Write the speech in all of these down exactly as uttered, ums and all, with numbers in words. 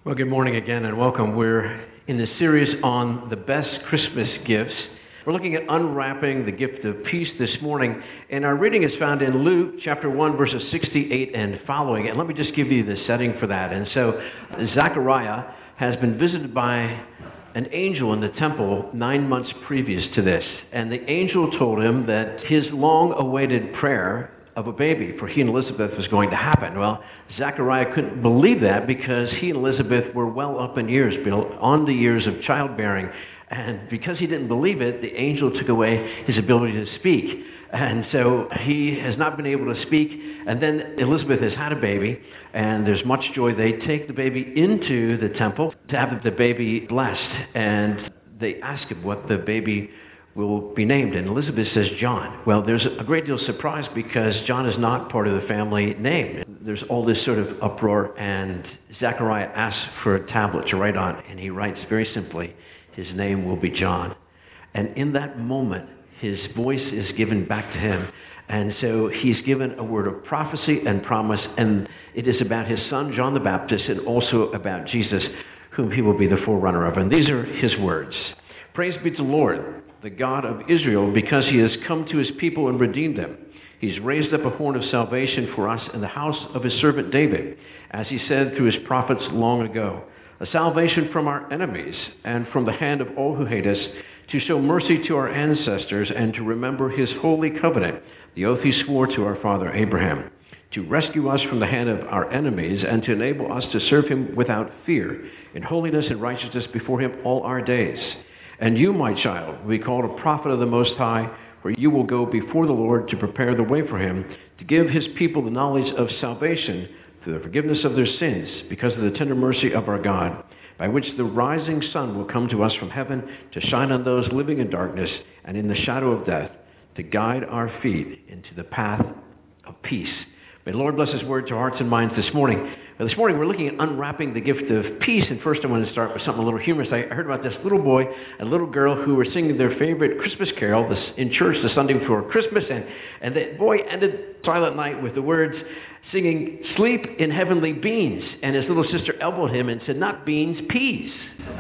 Well, good morning again and welcome. We're in the series on the best Christmas gifts. We're looking at unwrapping the gift of peace this morning, and our reading is found in Luke chapter one, verses sixty-eight and following. And let me just give you the setting for that. And so Zechariah has been visited by an angel in the temple nine months previous to this. And the angel told him that his long-awaited prayer of a baby for he and Elizabeth was going to happen. Well, Zechariah couldn't believe that because he and Elizabeth were well up in years, on the years of childbearing. And because he didn't believe it, the angel took away his ability to speak. And so he has not been able to speak. And then Elizabeth has had a baby, and there's much joy. They take the baby into the temple to have the baby blessed. And they ask him what the baby will be named, and Elizabeth says John. Well, there's a great deal of surprise because John is not part of the family name. There's all this sort of uproar, and Zechariah asks for a tablet to write on, and he writes very simply, his name will be John. And in that moment, his voice is given back to him, and so he's given a word of prophecy and promise, and it is about his son, John the Baptist, and also about Jesus, whom he will be the forerunner of. And these are his words. Praise be to the Lord, the God of Israel, because he has come to his people and redeemed them. He's raised up a horn of salvation for us in the house of his servant David, as he said through his prophets long ago, a salvation from our enemies and from the hand of all who hate us, to show mercy to our ancestors and to remember his holy covenant, the oath he swore to our father Abraham, to rescue us from the hand of our enemies and to enable us to serve him without fear, in holiness and righteousness before him all our days. And you, my child, will be called a prophet of the Most High, for you will go before the Lord to prepare the way for him, to give his people the knowledge of salvation through the forgiveness of their sins, because of the tender mercy of our God, by which the rising sun will come to us from heaven to shine on those living in darkness and in the shadow of death, to guide our feet into the path of peace. May the Lord bless his word to our hearts and minds this morning. Now, this morning we're looking at unwrapping the gift of peace, and first I want to start with something a little humorous. I heard about this little boy and little girl who were singing their favorite Christmas carol this, in church the Sunday before Christmas, and, and the boy ended Silent Night with the words, singing, "Sleep in heavenly beans," and his little sister elbowed him and said, "Not beans, peas."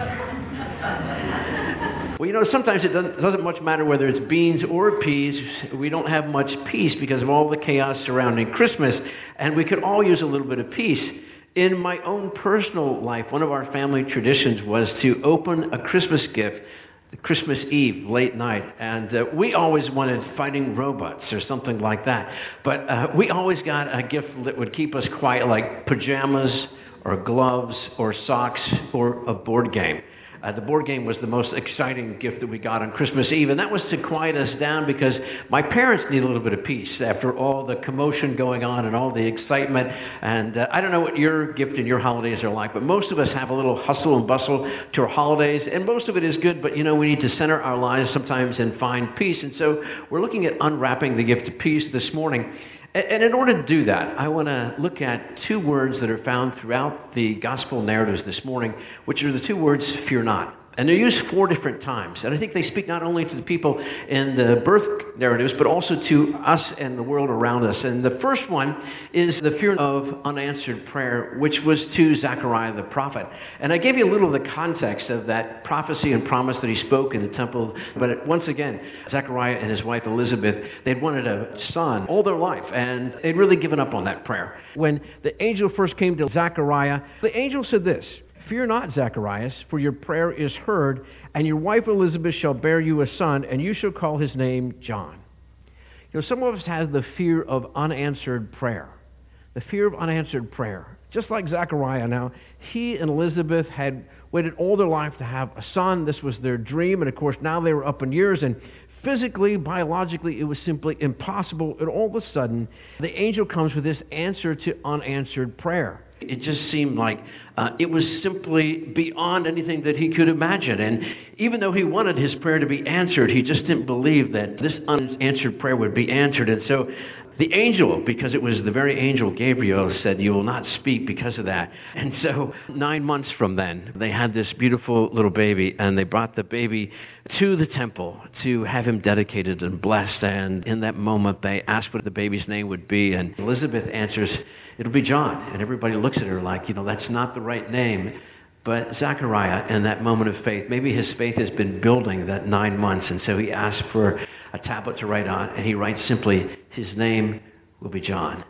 Well, you know, sometimes it doesn't, doesn't much matter whether it's beans or peas. We don't have much peace because of all the chaos surrounding Christmas, and we could all use a little bit of peace. In my own personal life, one of our family traditions was to open a Christmas gift Christmas Eve, late night, and uh, we always wanted fighting robots or something like that. But uh, we always got a gift that would keep us quiet, like pajamas or gloves or socks or a board game. Uh, the board game was the most exciting gift that we got on Christmas Eve, and that was to quiet us down because my parents need a little bit of peace after all the commotion going on and all the excitement. And uh, I don't know what your gift and your holidays are like, but most of us have a little hustle and bustle to our holidays, and most of it is good, but you know, we need to center our lives sometimes and find peace. And so we're looking at unwrapping the gift of peace this morning. And in order to do that, I want to look at two words that are found throughout the gospel narratives this morning, which are the two words, fear not. And they're used four different times. And I think they speak not only to the people in the birth narratives, but also to us and the world around us. And the first one is the fear of unanswered prayer, which was to Zechariah the prophet. And I gave you a little of the context of that prophecy and promise that he spoke in the temple. But once again, Zechariah and his wife Elizabeth, they'd wanted a son all their life, and they'd really given up on that prayer. When the angel first came to Zechariah, the angel said this, "Fear not, Zacharias, for your prayer is heard, and your wife Elizabeth shall bear you a son, and you shall call his name John." You know, some of us have the fear of unanswered prayer. The fear of unanswered prayer. Just like Zechariah now, he and Elizabeth had waited all their life to have a son. This was their dream, and of course now they were up in years, and physically, biologically, it was simply impossible. And all of a sudden, the angel comes with this answer to unanswered prayer. It just seemed like uh, it was simply beyond anything that he could imagine. And even though he wanted his prayer to be answered, he just didn't believe that this unanswered prayer would be answered. And so the angel, because it was the very angel Gabriel, said, "You will not speak because of that." And so nine months from then, they had this beautiful little baby, and they brought the baby to the temple to have him dedicated and blessed. And in that moment, they asked what the baby's name would be, and Elizabeth answers, "It'll be John." And everybody looks at her like, you know, that's not the right name. But Zechariah, in that moment of faith, maybe his faith has been building that nine months, and so he asks for a tablet to write on, and he writes simply, his name will be John.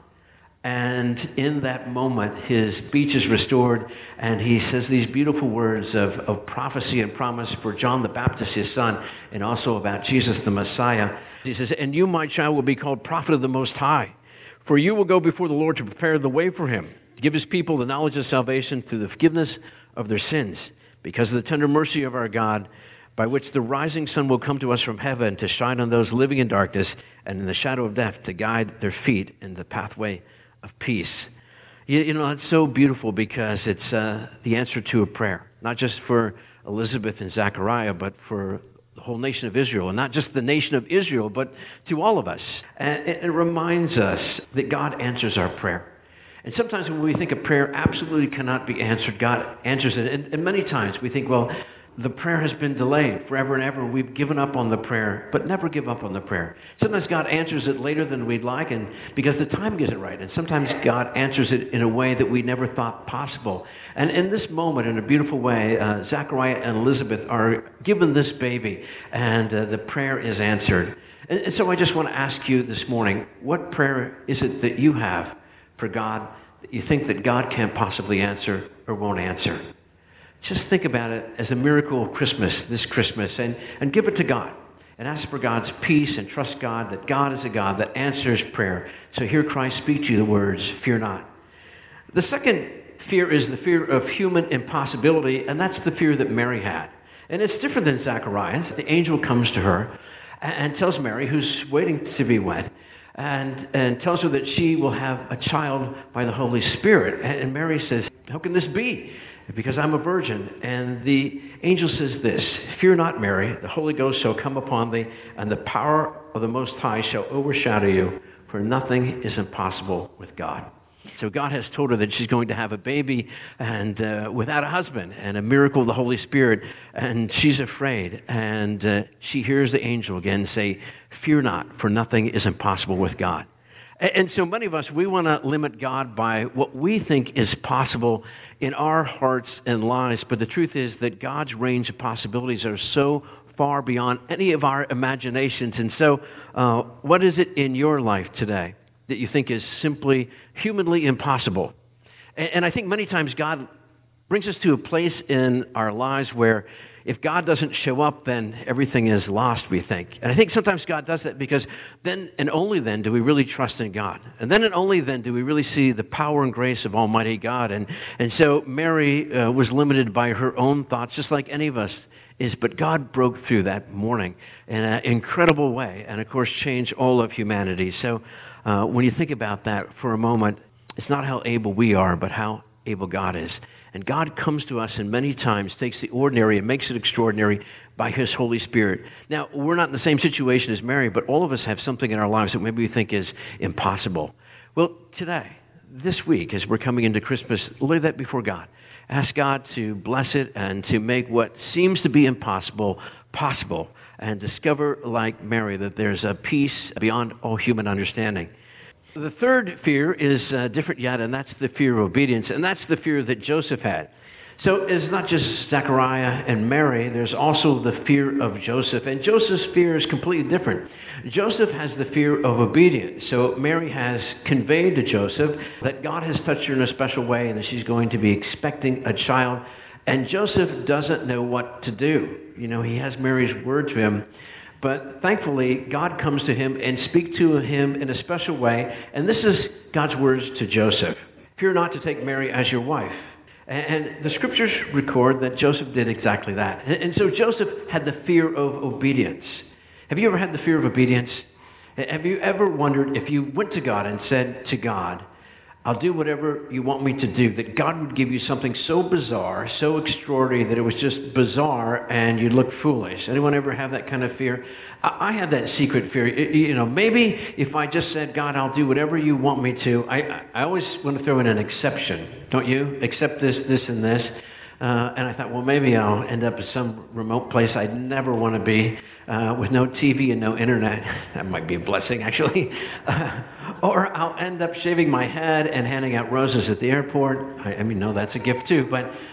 And in that moment, his speech is restored, and he says these beautiful words of, of prophecy and promise for John the Baptist, his son, and also about Jesus the Messiah. He says, and you, my child, will be called prophet of the Most High, for you will go before the Lord to prepare the way for him, to give his people the knowledge of salvation through the forgiveness of their sins, because of the tender mercy of our God, by which the rising sun will come to us from heaven to shine on those living in darkness and in the shadow of death, to guide their feet in the pathway of peace. You, you know, it's so beautiful because it's uh, the answer to a prayer, not just for Elizabeth and Zechariah, but for the whole nation of Israel, and not just the nation of Israel, but to all of us. And it, it reminds us that God answers our prayer. And sometimes when we think a prayer absolutely cannot be answered, God answers it. And, and many times we think, well, the prayer has been delayed forever and ever. We've given up on the prayer, but never give up on the prayer. Sometimes God answers it later than we'd like, and because the time isn't right. And sometimes God answers it in a way that we never thought possible. And in this moment, in a beautiful way, uh, Zechariah and Elizabeth are given this baby, and uh, the prayer is answered. And, and so I just want to ask you this morning, what prayer is it that you have for God that you think that God can't possibly answer or won't answer? Just think about it as a miracle of Christmas, this Christmas, and, and give it to God. And ask for God's peace and trust God that God is a God that answers prayer. So hear Christ speak to you the words, fear not. The second fear is the fear of human impossibility, and that's the fear that Mary had. And it's different than Zacharias. The angel comes to her and, and tells Mary, who's waiting to be wed, and, and tells her that she will have a child by the Holy Spirit. And, and Mary says, how can this be? Because I'm a virgin. And the angel says this, fear not, Mary, the Holy Ghost shall come upon thee, and the power of the Most High shall overshadow you, for nothing is impossible with God. So God has told her that she's going to have a baby and uh, without a husband, and a miracle of the Holy Spirit, and she's afraid. And uh, she hears the angel again say, fear not, for nothing is impossible with God. And so many of us, we want to limit God by what we think is possible in our hearts and lives. But the truth is that God's range of possibilities are so far beyond any of our imaginations. And so uh, what is it in your life today that you think is simply humanly impossible? And, and I think many times God brings us to a place in our lives where if God doesn't show up, then everything is lost, we think. And I think sometimes God does that because then and only then do we really trust in God. And then and only then do we really see the power and grace of Almighty God. And, and so Mary uh, was limited by her own thoughts, just like any of us is. But God broke through that morning in an incredible way and, of course, changed all of humanity. So uh, when you think about that for a moment, it's not how able we are, but how able God is. And God comes to us and many times takes the ordinary and makes it extraordinary by his Holy Spirit. Now, we're not in the same situation as Mary, but all of us have something in our lives that maybe we think is impossible. Well, today, this week, as we're coming into Christmas, lay that before God. Ask God to bless it and to make what seems to be impossible possible, and discover, like Mary, that there's a peace beyond all human understanding. The third fear is uh, different yet, and that's the fear of obedience, and that's the fear that Joseph had. So it's not just Zechariah and Mary, there's also the fear of Joseph, and Joseph's fear is completely different. Joseph has the fear of obedience. So Mary has conveyed to Joseph that God has touched her in a special way and that she's going to be expecting a child, and Joseph doesn't know what to do. You know, he has Mary's word to him. But thankfully, God comes to him and speaks to him in a special way. And this is God's words to Joseph. Fear not to take Mary as your wife. And the scriptures record that Joseph did exactly that. And so Joseph had the fear of obedience. Have you ever had the fear of obedience? Have you ever wondered if you went to God and said to God, I'll do whatever you want me to do, that God would give you something so bizarre, so extraordinary that it was just bizarre and you'd look foolish? Anyone ever have that kind of fear? I, I had that secret fear. It, you know, maybe if I just said, God, I'll do whatever you want me to. I, I always want to throw in an exception, don't you? Except this, this, and this. Uh, and I thought, well, maybe I'll end up at some remote place I'd never want to be, uh, with no T V and no internet. That might be a blessing, actually. Uh, or I'll end up shaving my head and handing out roses at the airport. I, I mean, no, that's a gift too. But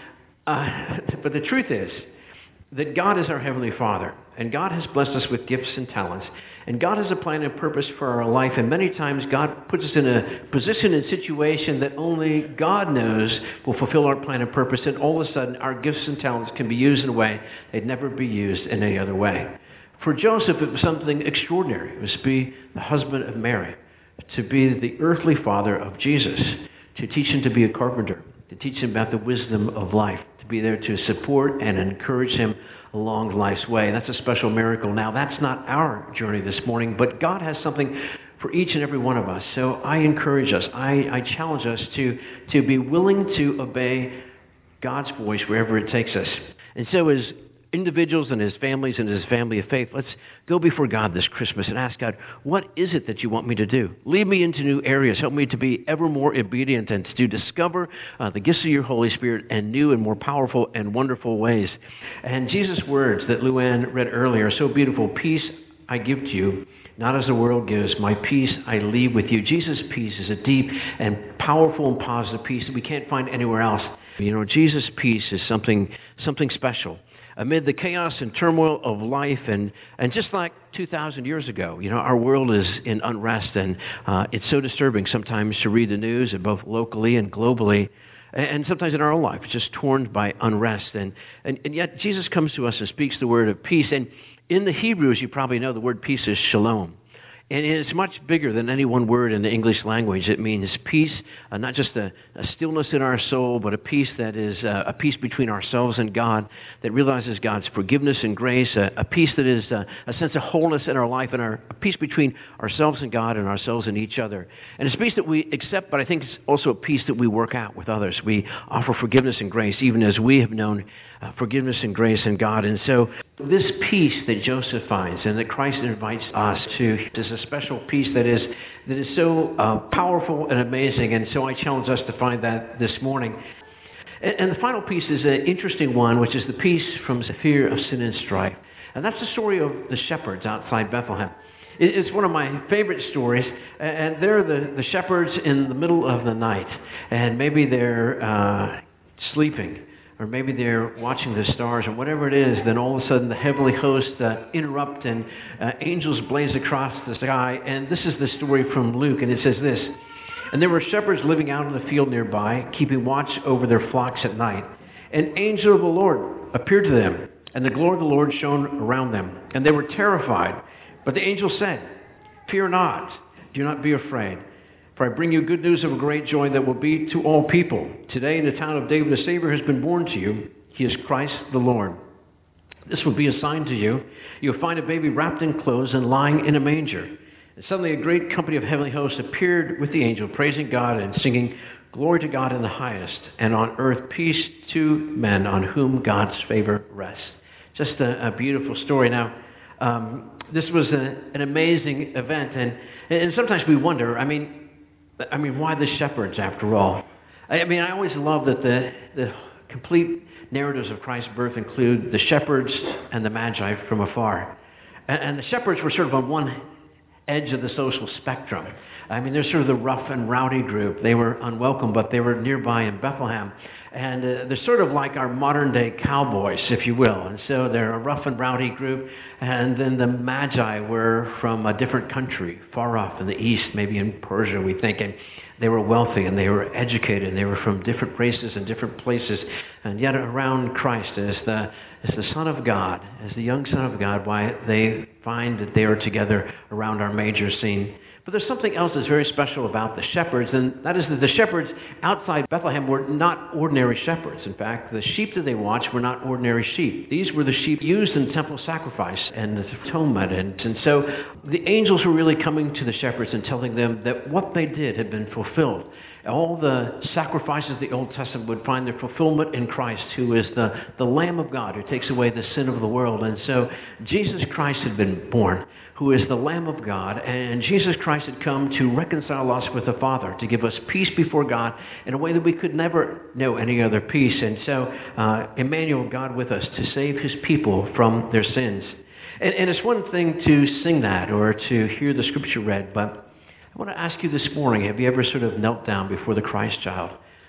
Uh, but the truth is that God is our Heavenly Father, and God has blessed us with gifts and talents, and God has a plan and purpose for our life, and many times God puts us in a position and situation that only God knows will fulfill our plan and purpose, and all of a sudden our gifts and talents can be used in a way they'd never be used in any other way. For Joseph, it was something extraordinary. It was to be the husband of Mary, to be the earthly father of Jesus, to teach him to be a carpenter, to teach him about the wisdom of life, to be there to support and encourage him along life's way. That's a special miracle. Now, that's not our journey this morning, but God has something for each and every one of us. So I encourage us, I, I challenge us to, to be willing to obey God's voice wherever it takes us. And so as individuals and as families and as family of faith, let's go before God this Christmas and ask God, what is it that you want me to do? Lead me into new areas. Help me to be ever more obedient and to discover uh, the gifts of your Holy Spirit in new and more powerful and wonderful ways. And Jesus' words that Luann read earlier are so beautiful. Peace I give to you, not as the world gives. My peace I leave with you. Jesus' peace is a deep and powerful and positive peace that we can't find anywhere else. You know, Jesus' peace is something something special. Amid the chaos and turmoil of life, and, and just like two thousand years ago, you know, our world is in unrest, and uh, it's so disturbing sometimes to read the news, both locally and globally, and, and sometimes in our own life, just torn by unrest. And, and, and yet Jesus comes to us and speaks the word of peace. And in the Hebrew, as you probably know, the word peace is shalom. And it's much bigger than any one word in the English language. It means peace, uh, not just a, a stillness in our soul, but a peace that is uh, a peace between ourselves and God, that realizes God's forgiveness and grace, a, a peace that is uh, a sense of wholeness in our life, and our, a peace between ourselves and God and ourselves and each other. And it's a peace that we accept, but I think it's also a peace that we work out with others. We offer forgiveness and grace, even as we have known uh, forgiveness and grace in God. And so this peace that Joseph finds and that Christ invites us to is a special peace that is that is so uh, powerful and amazing. And so I challenge us to find that this morning. And, and the final piece is an interesting one, which is the peace from the fear of sin and strife. And that's the story of the shepherds outside Bethlehem. It, it's one of my favorite stories. And they're the, the shepherds in the middle of the night. And maybe they're uh, sleeping, or maybe they're watching the stars, or whatever it is. Then all of a sudden the heavenly hosts uh, interrupt, and uh, angels blaze across the sky. And this is the story from Luke, and it says this: "And there were shepherds living out in the field nearby, keeping watch over their flocks at night. An angel of the Lord appeared to them, and the glory of the Lord shone around them. And they were terrified. But the angel said, 'Fear not, do not be afraid. For I bring you good news of a great joy that will be to all people. Today in the town of David a Savior has been born to you. He is Christ the Lord. This will be a sign to you. You'll find a baby wrapped in clothes and lying in a manger.' And suddenly a great company of heavenly hosts appeared with the angel, praising God and singing, 'Glory to God in the highest, and on earth peace to men on whom God's favor rests.'" Just a, a beautiful story. Now, um, this was a, an amazing event, and, and sometimes we wonder, I mean, I mean, why the shepherds, after all? I mean, I always love that the, the complete narratives of Christ's birth include the shepherds and the magi from afar. And, and the shepherds were sort of on one edge of the social spectrum. I mean, they're sort of the rough and rowdy group. They were unwelcome, but they were nearby in Bethlehem. And uh, they're sort of like our modern-day cowboys, if you will. And so they're a rough and rowdy group. And then the Magi were from a different country, far off in the east, maybe in Persia, we think. And they were wealthy, and they were educated, and they were from different races and different places. And yet around Christ as the, as the Son of God, as the young Son of God, why they find that they are together around our major scene. But there's something else that's very special about the shepherds, and that is that the shepherds outside Bethlehem were not ordinary shepherds. In fact, the sheep that they watched were not ordinary sheep. These were the sheep used in temple sacrifice and atonement. And, and so the angels were really coming to the shepherds and telling them that what they did had been fulfilled. All the sacrifices of the Old Testament would find their fulfillment in Christ, who is the, the Lamb of God, who takes away the sin of the world. And so Jesus Christ had been born, who is the Lamb of God, and Jesus Christ had come to reconcile us with the Father, to give us peace before God in a way that we could never know any other peace. And so uh, Emmanuel, God with us, to save his people from their sins. And, and it's one thing to sing that or to hear the scripture read, but I want to ask you this morning, have you ever sort of knelt down before the Christ child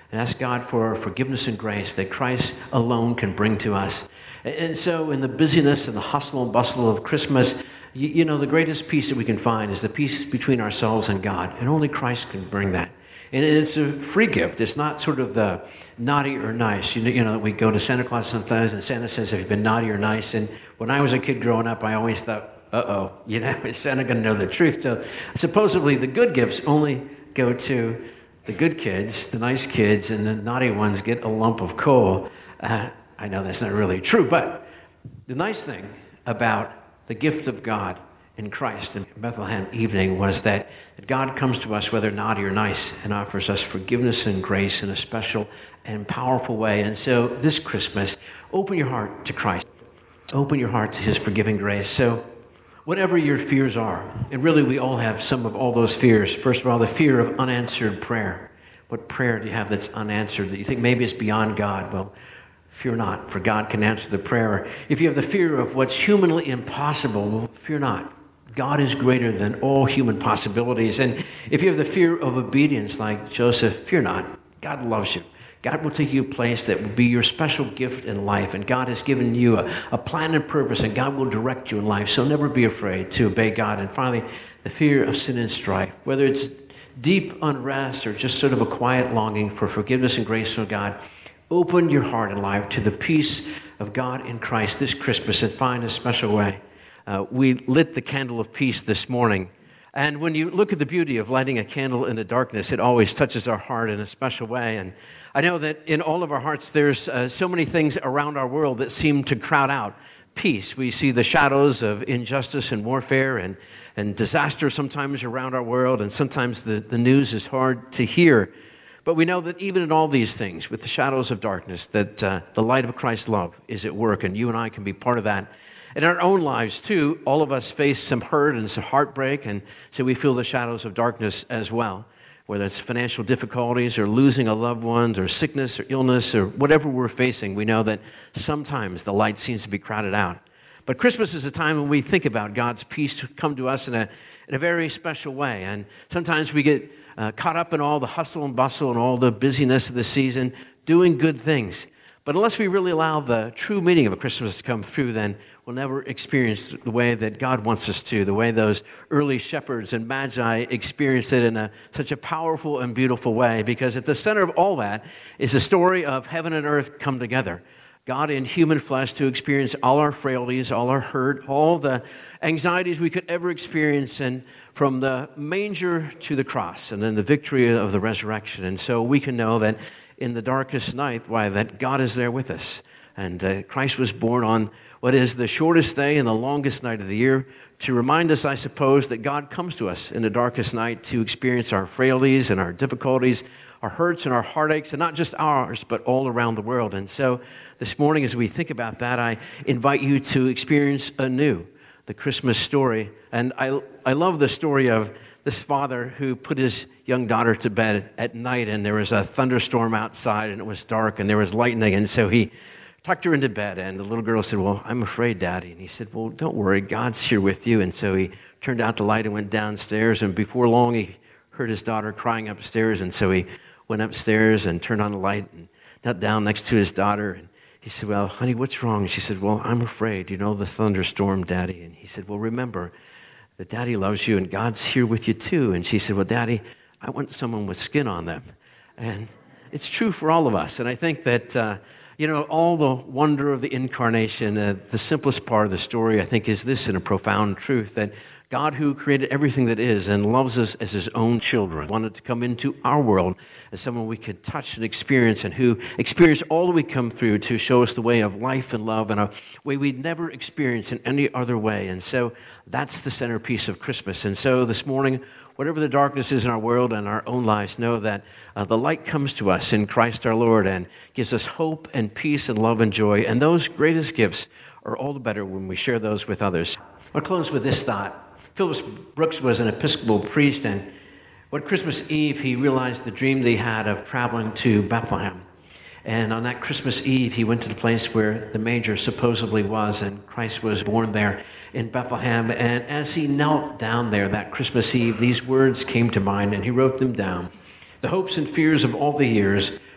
and ask God for forgiveness and grace that Christ alone can bring to us. And so in the busyness and the hustle and bustle of Christmas, you, you know, the greatest peace that we can find is the peace between ourselves and God, and only Christ can bring that. And it's a free gift. It's not sort of the naughty or nice. You know, you know, we go to Santa Claus sometimes, and Santa says, have you been naughty or nice? And when I was a kid growing up, I always thought, uh-oh, you know, is Santa going to know the truth? So supposedly the good gifts only go to the good kids, the nice kids, and the naughty ones get a lump of coal. Uh, I know that's not really true, but the nice thing about the gift of God in Christ in Bethlehem evening was that God comes to us, whether naughty or nice, and offers us forgiveness and grace in a special and powerful way. And so this Christmas, open your heart to Christ. Open your heart to his forgiving grace. So whatever your fears are, and really we all have some of all those fears. First of all, the fear of unanswered prayer. What prayer do you have that's unanswered that you think maybe it's beyond God? Well, fear not, for God can answer the prayer. If you have the fear of what's humanly impossible, well, fear not. God is greater than all human possibilities. And if you have the fear of obedience like Joseph, fear not. God loves you. God will take you a place that will be your special gift in life. And God has given you a, a plan and purpose, and God will direct you in life. So never be afraid to obey God. And finally, the fear of sin and strife, whether it's deep unrest or just sort of a quiet longing for forgiveness and grace from God, open your heart and life to the peace of God in Christ this Christmas and find a special way. Uh, we lit the candle of peace this morning. And when you look at the beauty of lighting a candle in the darkness, it always touches our heart in a special way. And I know that in all of our hearts, there's uh, so many things around our world that seem to crowd out peace. We see the shadows of injustice and warfare and, and disaster sometimes around our world. And sometimes the, the news is hard to hear. But we know that even in all these things, with the shadows of darkness, that uh, the light of Christ's love is at work, and you and I can be part of that. In our own lives, too, all of us face some hurt and some heartbreak, and so we feel the shadows of darkness as well, whether it's financial difficulties or losing a loved one or sickness or illness or whatever we're facing. We know that sometimes the light seems to be crowded out. But Christmas is a time when we think about God's peace to come to us in a, in a very special way, and sometimes we get uh, caught up in all the hustle and bustle and all the busyness of the season, doing good things. But unless we really allow the true meaning of a Christmas to come through, then we'll never experience the way that God wants us to, the way those early shepherds and magi experienced it in a, such a powerful and beautiful way. Because at the center of all that is the story of heaven and earth come together. God in human flesh to experience all our frailties, all our hurt, all the anxieties we could ever experience, and from the manger to the cross, and then the victory of the resurrection. And so we can know that in the darkest night, why, that God is there with us. And uh, Christ was born on what is the shortest day and the longest night of the year to remind us, I suppose, that God comes to us in the darkest night to experience our frailties and our difficulties, our hurts and our heartaches, and not just ours, but all around the world. And so this morning, as we think about that, I invite you to experience anew the Christmas story. And I, I love the story of this father who put his young daughter to bed at night, and there was a thunderstorm outside, and it was dark, and there was lightning, and so he tucked her into bed, and the little girl said, "Well, I'm afraid, Daddy." And he said, "Well, don't worry, God's here with you." And so he turned out the light and went downstairs, and before long, he heard his daughter crying upstairs, and so he went upstairs and turned on the light and knelt down next to his daughter, and he said, "Well, honey, what's wrong?" And she said, "Well, I'm afraid, you know, the thunderstorm, Daddy." And he said, "Well, remember that Daddy loves you and God's here with you too." And she said, "Well, Daddy, I want someone with skin on them." And it's true for all of us. And I think that, uh, you know, all the wonder of the incarnation, uh, the simplest part of the story, I think, is this in a profound truth, that God, who created everything that is and loves us as his own children, wanted to come into our world as someone we could touch and experience, and who experienced all that we come through to show us the way of life and love in a way we'd never experienced in any other way. And so that's the centerpiece of Christmas. And so this morning, whatever the darkness is in our world and our own lives, know that uh, the light comes to us in Christ our Lord and gives us hope and peace and love and joy. And those greatest gifts are all the better when we share those with others. I'll close with this thought. Phillips Brooks was an Episcopal priest, and on Christmas Eve, he realized the dream that he had of traveling to Bethlehem. And on that Christmas Eve, he went to the place where the manger supposedly was, and Christ was born there in Bethlehem. And as he knelt down there that Christmas Eve, these words came to mind, and he wrote them down. "The hopes and fears of all the years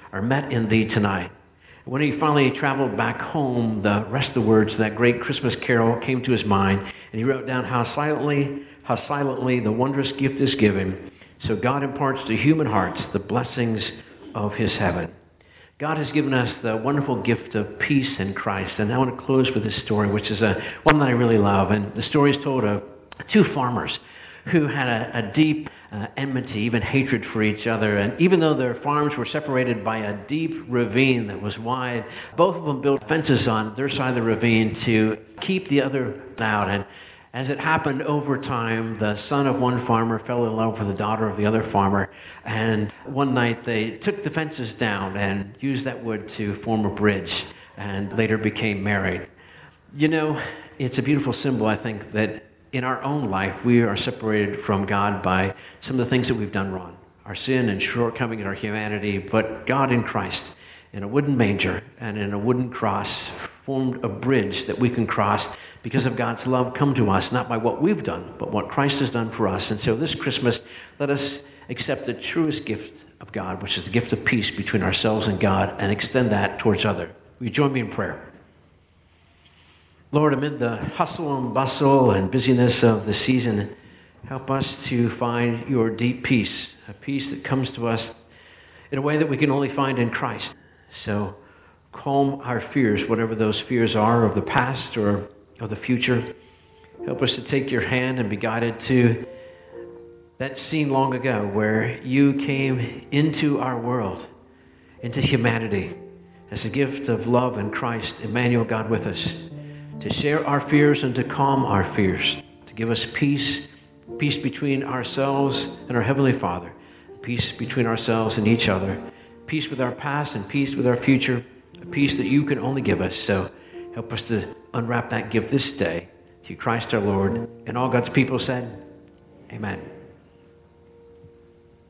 are met in thee tonight. When he finally traveled back home, the rest of the words of that great Christmas carol came to his mind, and he wrote down how silently, how silently the wondrous gift is given. So God imparts to human hearts the blessings of his heaven. God has given us the wonderful gift of peace in Christ. And I want to close with this story, which is a, one that I really love. And the story is told of two farmers who had a, a deep uh, enmity, even hatred for each other. And even though their farms were separated by a deep ravine that was wide, both of them built fences on their side of the ravine to keep the other out. And as it happened over time, the son of one farmer fell in love with the daughter of the other farmer. And one night they took the fences down and used that wood to form a bridge and later became married. You know, it's a beautiful symbol, I think, that in our own life we are separated from God by some of the things that we've done wrong. Our sin and shortcoming in our humanity, but God in Christ, in a wooden manger and in a wooden cross, formed a bridge that we can cross because of God's love come to us, not by what we've done, but what Christ has done for us. And so this Christmas, let us accept the truest gift of God, which is the gift of peace between ourselves and God, and extend that towards others. Will you join me in prayer? Lord, amid the hustle and bustle and busyness of the season, help us to find your deep peace, a peace that comes to us in a way that we can only find in Christ. So calm our fears, whatever those fears are, of the past or of the future. Help us to take your hand and be guided to that scene long ago where you came into our world, into humanity, as a gift of love in Christ, Emmanuel, God with us, to share our fears and to calm our fears, to give us peace, peace between ourselves and our Heavenly Father, peace between ourselves and each other, peace with our past and peace with our future, a peace that you can only give us. So help us to unwrap that gift this day, through Christ our Lord. And all God's people said, amen.